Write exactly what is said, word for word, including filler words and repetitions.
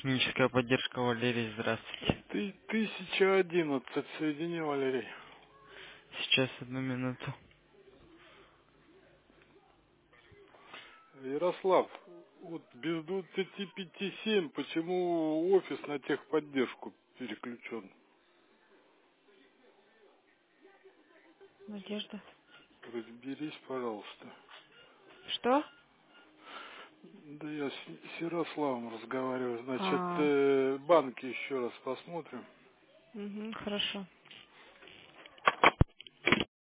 Техническая поддержка, Валерий, здравствуйте. Ты тысяча одиннадцать, соедини, Валерий. Сейчас, одну минуту. Ярослав, вот без двадцати пяти семь, почему офис на техподдержку переключен? Надежда. Разберись, пожалуйста. Что? Да я с, с Ярославом разговариваю. Значит, А, э, банки еще раз посмотрим. угу, хорошо.